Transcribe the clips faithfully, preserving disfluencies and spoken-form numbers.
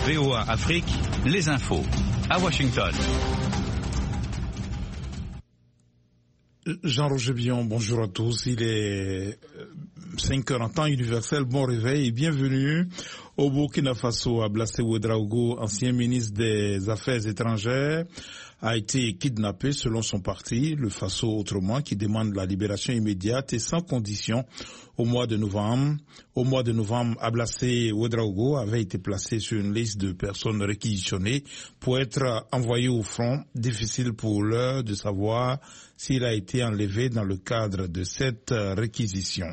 V O A Afrique, les infos. À Washington. Jean-Roger Billon, bonjour à tous. Il est cinq heures en temps universel. Bon réveil et bienvenue au Burkina Faso. Ablassé Ouedraogo, ancien ministre des Affaires étrangères, a été kidnappé selon son parti, le Faso autrement, qui demande la libération immédiate et sans condition au mois de novembre. Au mois de novembre, Ablassé Ouedraogo avait été placé sur une liste de personnes réquisitionnées pour être envoyé au front. Difficile pour l'heure de savoir s'il a été enlevé dans le cadre de cette réquisition.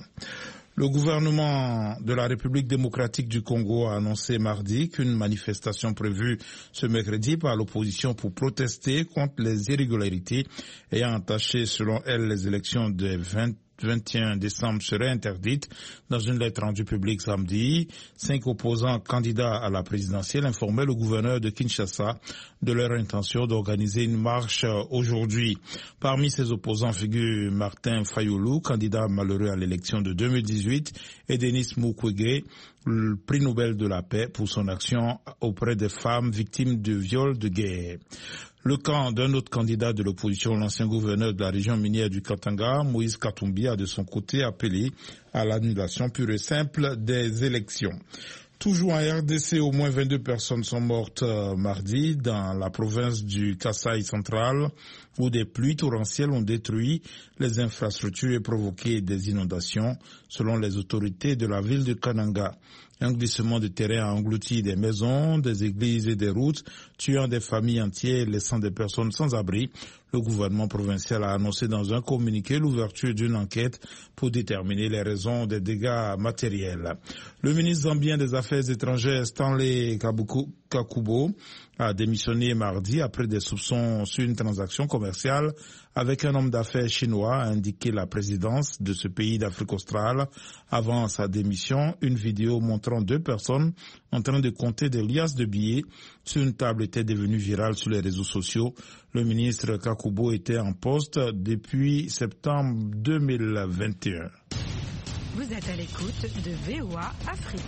Le gouvernement de la République démocratique du Congo a annoncé mardi qu'une manifestation prévue ce mercredi par l'opposition pour protester contre les irrégularités ayant entaché selon elle les élections de vingt vingt et un décembre serait interdite. Dans une lettre rendue publique samedi, cinq opposants candidats à la présidentielle informaient le gouverneur de Kinshasa de leur intention d'organiser une marche aujourd'hui. Parmi ces opposants figurent Martin Fayoulou, candidat malheureux à l'élection de deux mille dix-huit, et Denis Mukwege, le prix Nobel de la paix pour son action auprès des femmes victimes de viols de guerre. Le camp d'un autre candidat de l'opposition, l'ancien gouverneur de la région minière du Katanga, Moïse Katumbi, a de son côté appelé à l'annulation pure et simple des élections. Toujours en R D C, au moins vingt-deux personnes sont mortes euh, mardi dans la province du Kasaï central, où des pluies torrentielles ont détruit les infrastructures et provoqué des inondations, selon les autorités de la ville de Kananga. Un glissement de terrain a englouti des maisons, des églises et des routes, tuant des familles entières et laissant des personnes sans abri. Le gouvernement provincial a annoncé dans un communiqué l'ouverture d'une enquête pour déterminer les raisons des dégâts matériels. Le ministre zambien des Affaires étrangères, Stanley Kakubo, a démissionné mardi après des soupçons sur une transaction commerciale avec un homme d'affaires chinois, a indiqué la présidence de ce pays d'Afrique australe. Avant sa démission, une vidéo montrant deux personnes en train de compter des liasses de billets sur une table était devenue virale sur les réseaux sociaux. Le ministre Kakubo était en poste depuis septembre deux mille vingt et un. Vous êtes à l'écoute de V O A Afrique.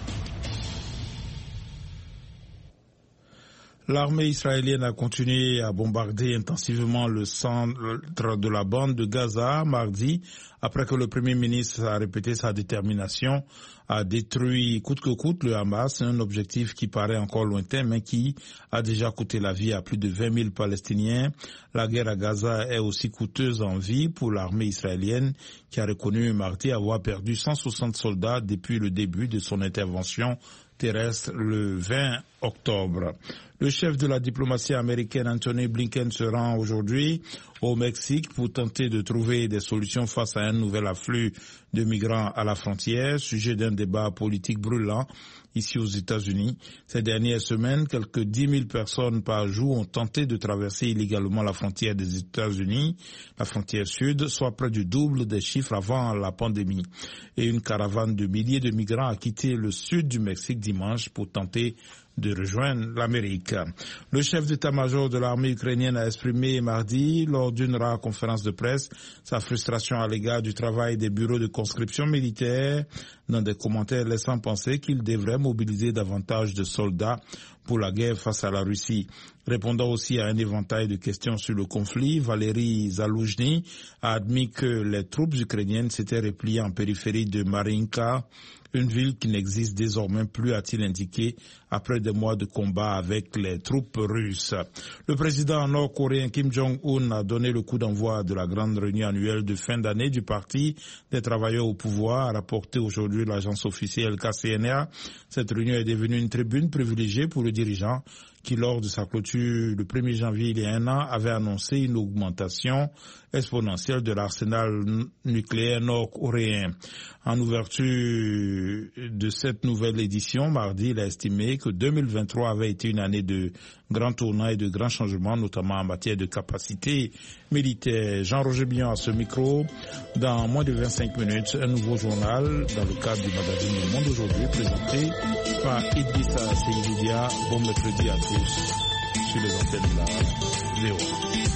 L'armée israélienne a continué à bombarder intensivement le centre de la bande de Gaza mardi, après que le Premier ministre a répété sa détermination à détruire coûte que coûte le Hamas, un objectif qui paraît encore lointain, mais qui a déjà coûté la vie à plus de vingt mille Palestiniens. La guerre à Gaza est aussi coûteuse en vie pour l'armée israélienne, qui a reconnu mardi avoir perdu cent soixante soldats depuis le début de son intervention terrestre le vingt octobre. Le chef de la diplomatie américaine, Anthony Blinken, se rend aujourd'hui au Mexique pour tenter de trouver des solutions face à un nouvel afflux de migrants à la frontière, sujet d'un débat politique brûlant ici aux États-Unis. Ces dernières semaines, quelques dix mille personnes par jour ont tenté de traverser illégalement la frontière des États-Unis, la frontière sud, soit près du double des chiffres avant la pandémie. Et une caravane de milliers de migrants a quitté le sud du Mexique dimanche pour tenter de rejoindre l'Amérique. Le chef d'état-major de l'armée ukrainienne a exprimé mardi, lors d'une rare conférence de presse, sa frustration à l'égard du travail des bureaux de conscription militaire, dans des commentaires laissant penser qu'il devrait mobiliser davantage de soldats pour la guerre face à la Russie. Répondant aussi à un éventail de questions sur le conflit, Valéry Zaloujny a admis que les troupes ukrainiennes s'étaient repliées en périphérie de Marinka, une ville qui n'existe désormais plus, a-t-il indiqué, après des mois de combat avec les troupes russes. Le président nord-coréen Kim Jong-un a donné le coup d'envoi de la grande réunion annuelle de fin d'année du Parti des travailleurs au pouvoir, a rapporté aujourd'hui l'agence officielle K C N A. Cette réunion est devenue une tribune privilégiée pour le dirigeant qui, lors de sa clôture le premier janvier il y a un an, avait annoncé une augmentation exponentielle de l'arsenal nucléaire nord-coréen. En ouverture de cette nouvelle édition, mardi, il a estimé que deux mille vingt-trois avait été une année de grands tournants et de grands changements, notamment en matière de capacité militaire. Jean-Roger Billon à ce micro. Dans moins de vingt-cinq minutes, un nouveau journal dans le cadre du magazine Le Monde aujourd'hui, présenté par Idrissa Seydoudia. Bon mercredi à tous sur les antennes de la V O A.